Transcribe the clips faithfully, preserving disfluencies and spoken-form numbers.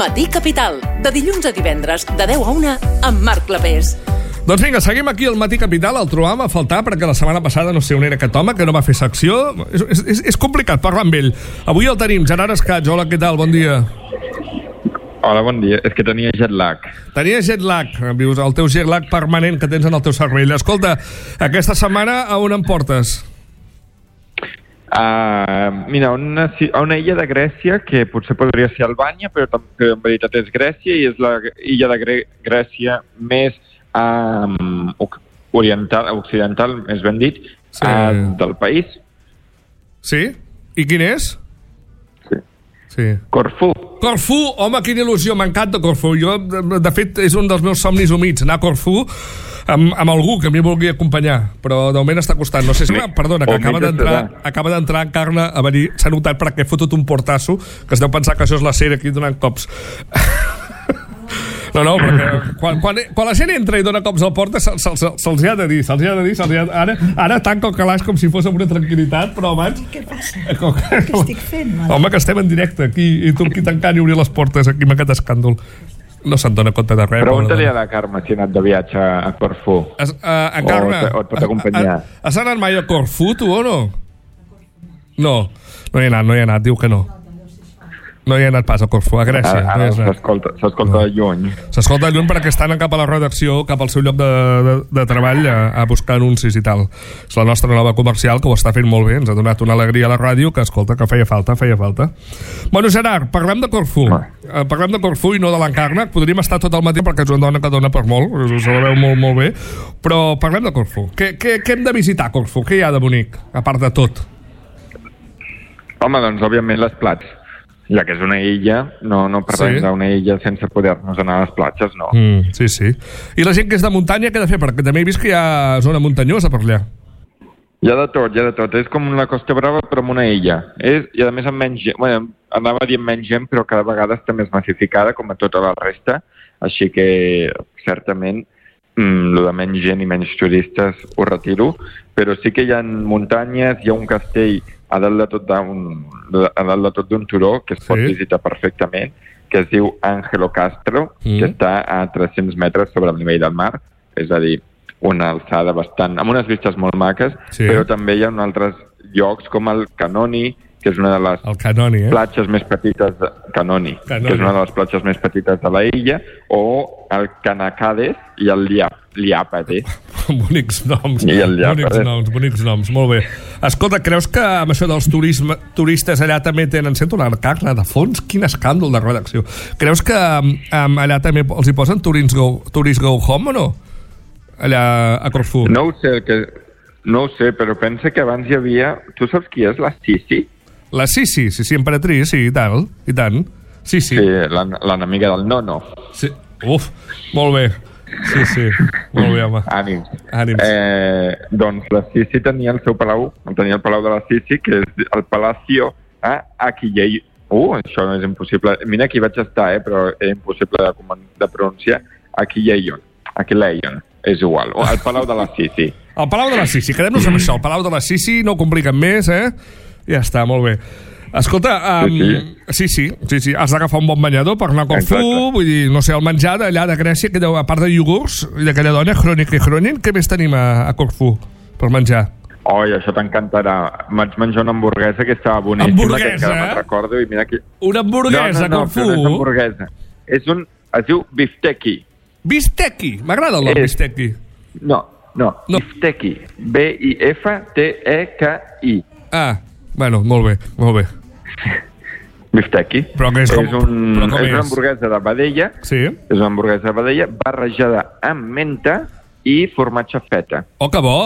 Matí Capital, de dilluns a divendres, de deu a una, amb Marc Clapés. Doncs vinga, seguim aquí al Matí Capital. El trobàvem a faltar perquè la setmana passada no sé on era aquest home, que no va fer secció. És, és, és complicat parlar amb ell. Avui el tenim, Gerard Escats. Hola, què tal? Bon dia. Hola, bon dia. És que tenia jet lag. Tenia jet lag. Vius el teu jet lag permanent que tens en el teu cervell. Escolta, aquesta setmana a on em portes? Uh, mira, una, a una illa de Grècia que potser podria ser Albània, però també en veritat és Grècia i és la illa de Gre Grècia més um, oriental, occidental, més ben dit, sí. uh, del país. Sí? I quin és? Sí. Sí. Corfú. Corfú, home, quina il·lusió, m'encanta Corfú. Jo, de, de fet, és un dels meus somnis humits, anar a Corfú amb, amb algú que a mi vulgui acompanyar, però de moment està costant. No sé si... Perdona, que acaba d'entrar acaba d'entrar en Carla a venir. S'ha notat perquè he fotut un portasso, que es deu pensar que això és la sèrie aquí donant cops. No, no, perquè quan, quan, quan la gent entra i dona cops al porta se'ls se, se, se ha de dir, se'ls ha de dir, se'ls ha... Ara, ara tanca el calaix com si fos amb una tranquil·litat, però abans... Què passa? Com... Què estic fent? Mare? Home, que estem en directe aquí, i tu aquí tancant i obrir les portes aquí amb aquest escàndol. No se'n dona compte de res. Pregunta-li a la Carme si ha anat de viatge a Corfú. Es, uh, a Carme, o, o et pot acompanyar. Has anat mai a Corfú, tu, o no? No, no hi ha anat, no hi ha anat, diu que no. No hi ha anat pas a Corfú, a Grècia. Ara, ara s'escolta no. de lluny. S'escolta de lluny perquè estan cap a la redacció, cap al seu lloc de, de, de treball, a, a buscar anuncis i tal. És la nostra nova comercial, que ho està fent molt bé. Ens ha donat una alegria a la ràdio, que escolta, que feia falta, feia falta. Bueno, Gerard, parlem de Corfú. Eh, parlem de Corfú i no de l'Encarnac. Podríem estar tot el matí perquè és una dona que dona per molt, se la veu molt, molt bé. Però parlem de Corfú. Què, què, què hem de visitar a Corfú? Què hi ha de bonic, a part de tot? Home, doncs, òbviament, les plats. Ja que és una illa, no, no parlem sí. d'una illa sense poder-nos anar a les platges, no. Mm, sí, sí. I la gent que és de muntanya, què ha de fer? Perquè també he vist que hi ha zona muntanyosa per allà. Hi ha de tot, hi ha de tot. És com una Costa Brava, però amb una illa. És, I a més amb menys gent, bueno, anava a dir amb menys gent, però cada vegada està més massificada, com a tota la resta, així que, certament, mm, lo de menys gent i menys turistes ho retiro, però sí que hi ha muntanyes, hi ha un castell a dalt de tot d'un a dalt de tot d'un turó que es pot sí. visitar perfectament, que es diu Ángelo Castro, mm. que està a tres-cents metres sobre el nivell del mar, és a dir, una alçada bastant, amb unes vistes molt maques, sí. però també hi ha altres llocs com el Canoni, que és una de les Canoni, eh? platges més petites de Canoni, Canoni, que és una de les platges més petites de la illa, o el Canacades i el Liap, Liàpate. Bonics noms, I el bonics noms, bonics noms, molt bé. Escolta, creus que amb això dels turisme, turistes allà també tenen, sento la Carla de fons, quin escàndol de redacció. Creus que um, allà també els hi posen Tourist Go, Tourist Go Home o no? Allà a Corfú. No ho sé, que, no ho sé, però pensa que abans hi havia... Tu saps qui és la Sisi? La Sisi, sí, sí, emperatriz, sí, i tant, i tant. Sí, sí. Sí, l'enemiga del Nono. Sí. Uf, molt bé. Sí, sí, molt bé, home. Ànims. Ànims. Eh, doncs la Sisi tenia el seu palau, tenia el palau de la Sisi, que és el Palacio a Aquilei. Uh, això no és impossible. Mira, aquí vaig estar, eh, però és impossible de, de pronunciar. Aquileion. Aquileion. És igual. El palau de la Sisi. El palau de la Sisi. Quedem-nos amb això. El palau de la Sisi, no ho compliquem més, eh? Ja està, molt bé. Escolta, um, sí, sí, sí, sí, has d'agafar un bon banyador per anar a Corfú, vull dir, no sé, el menjar d'allà de Grècia, que deu, a part de iogurts, i d'aquella dona, Chronic i Chronin, què més tenim a, a Corfú per menjar? Oi, això t'encantarà. Vaig menjar una hamburguesa que estava boníssima, hamburguesa, que encara me'n recordo, i mira aquí... Una hamburguesa no, no, no, a Corfú? No, no, és hamburguesa. És un... Es diu bifteki. Bifteki? M'agrada el nom, és... bifteki. No, no, no. Bifteki. B I F T E K I. Ah, bueno, molt bé, molt bé. Bifteki. Però que és com, és, un, però com és? és una hamburguesa de vedella. Sí. És una hamburguesa de vedella barrejada amb menta i formatge feta. Oh, que bo!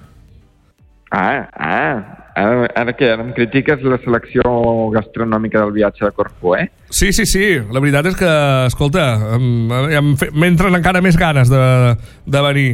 Ah, ah. Ara, ara què? Ara em critiques la selecció gastronòmica del viatge de Corfú, eh? Sí, sí, sí. La veritat és que, escolta, m'entren encara més ganes de, de venir.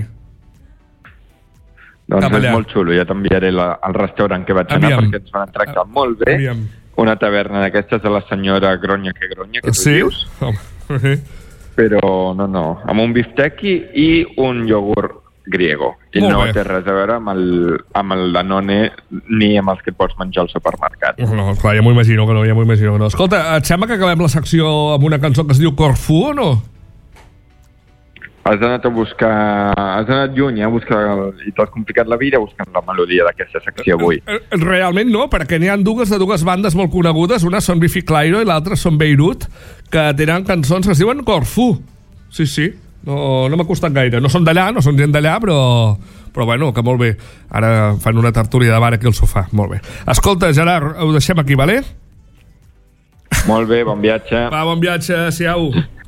Doncs és molt xulo. Ja t'enviaré la, al restaurant que vaig anar perquè ens van tractar molt bé. Aviam. Una taverna d'aquestes de la senyora Gronya que Gronya, que tu sí? dius. Oh, sí. Però no, no. Amb un bifteki i un iogurt griego. I Molt no bé. té res a veure amb el, amb el Danone ni amb els que et pots menjar al supermercat. No, clar, ja m'ho imagino que no, ja m'ho imagino que no. Escolta, et sembla que acabem la secció amb una cançó que es diu Corfú o no? Has anat a buscar... Has anat lluny, eh, a buscar... El, i t'has complicat la vida buscant la melodia d'aquesta secció avui. Realment no, perquè n'hi ha dues de dues bandes molt conegudes. Una són Biffy Clyro i l'altra són Beirut, que tenen cançons que es diuen Corfú. Sí, sí, no, no m'ha costat gaire. No són d'allà, no són gent d'allà, però... Però bueno, que molt bé. Ara fan una tertúlia de bar aquí al sofà. Molt bé. Escolta, Gerard, ho deixem aquí, vale? Molt bé, bon viatge. Va, bon viatge, siau.